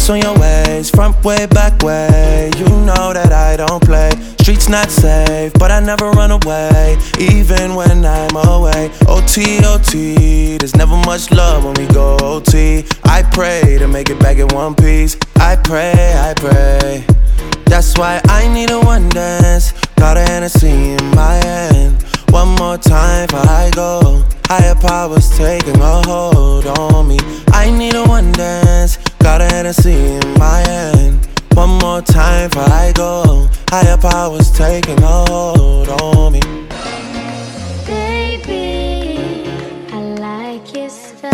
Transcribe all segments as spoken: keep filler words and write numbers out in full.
Ice on your ways, front way, back way. You know that I don't play. Streets not safe, but I never run away, even when I'm away. O T, O T, there's never much love when we go O T. I pray to make it back in one piece. I pray, I pray. That's why I need a one dance. Got a Hennessy in my hand. One more time before I go. Higher powers taking a hold on me. I need a one dance. Got a Hennessy in my hand. One more time before I go. Higher powers taking a hold on me. Baby, I like it so.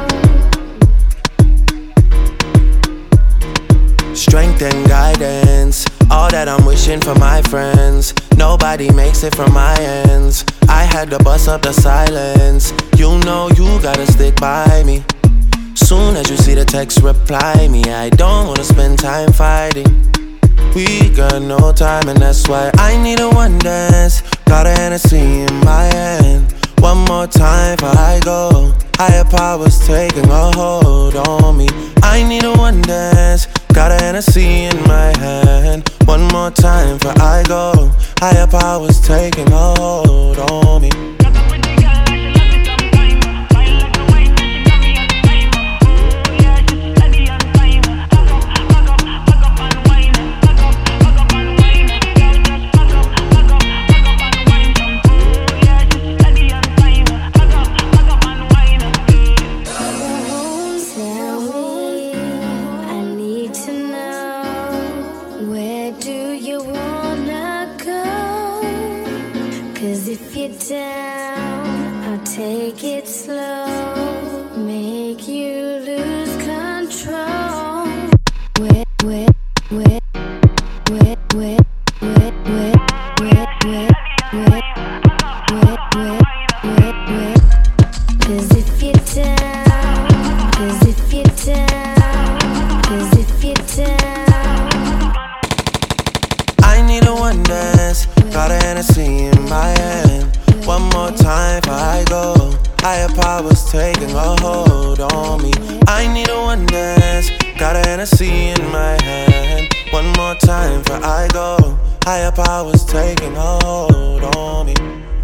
Strength and guidance, all that I'm wishing for my friends. Nobody makes it from my ends. I had to bust up the silence. You know you gotta stick by me. Soon as you see the text, reply me. I don't wanna spend time fighting. We got no time and that's why I need a one dance. Got a Hennessy in my hand. One more time before I go. Higher powers taking a hold on me. I need a one dance. Got a Hennessy in my hand. One more time before I go. Higher powers taking a hold on me. Down, I'll take it slow, make you lose control. Wet, wet, wet, wet, wet, wet, wet, wet, wet, wet, wet, wet, wet, wet. Cause if you're down, cause if you're down, cause if you're down. I need a one dance, got a Hennessy in my hand. One more time before I go. Higher powers taking a hold on me. I need a one dance. Got a Hennessy in my hand. One more time before I go. Higher powers taking a hold on me.